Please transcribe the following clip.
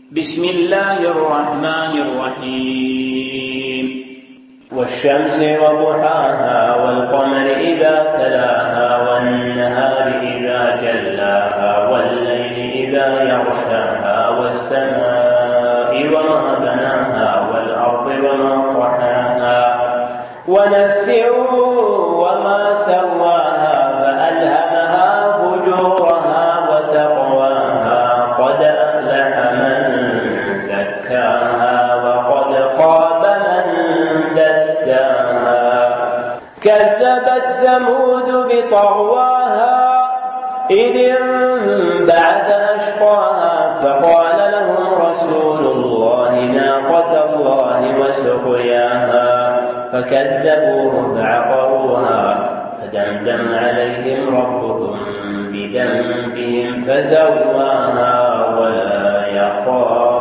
بسم الله الرحمن الرحيم والشمس وضحاها والقمر إذا تلاها والنهار إذا جلاها والليل إذا يغشاها والسماء وما بناها والأرض وما طحاها ونفس وما سواها فألهمها فجورها وتقواها قد أفلح من زكاها وقد خاب من دساها كذبت ثمود بطغواها إذ انبعث أشقاها فقال لهم رسول الله ناقة الله وسقياها فكذبوه فعقروها فدمدم عليهم ربهم بذنبهم فسواها ولا يخاف